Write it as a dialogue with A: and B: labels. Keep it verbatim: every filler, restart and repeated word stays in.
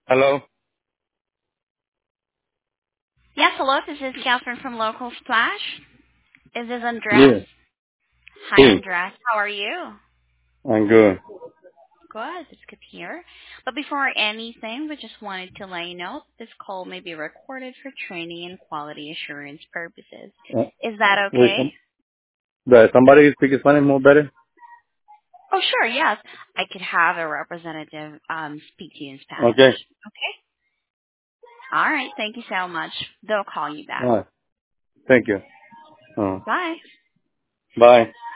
A: Hello?
B: Yes, hello. This is Catherine from Local Splash. Is this Andres?
A: Yeah.
B: Hi,
A: Sí,
B: Andres. How are you?
A: I'm good.
B: Good. It's good to hear. But before anything, we just wanted to let you know this call may be recorded for training and quality assurance purposes.
A: Uh,
B: Is that
A: wait,
B: okay?
A: some, does somebody speak Spanish more better?
B: Oh, sure. Yes. I could have a representative um, speak to you in Spanish.
A: Okay.
B: Okay. All right. Thank you so much. They'll call you
A: All
B: back.
A: right. Thank you. Uh,
B: Bye.
A: bye.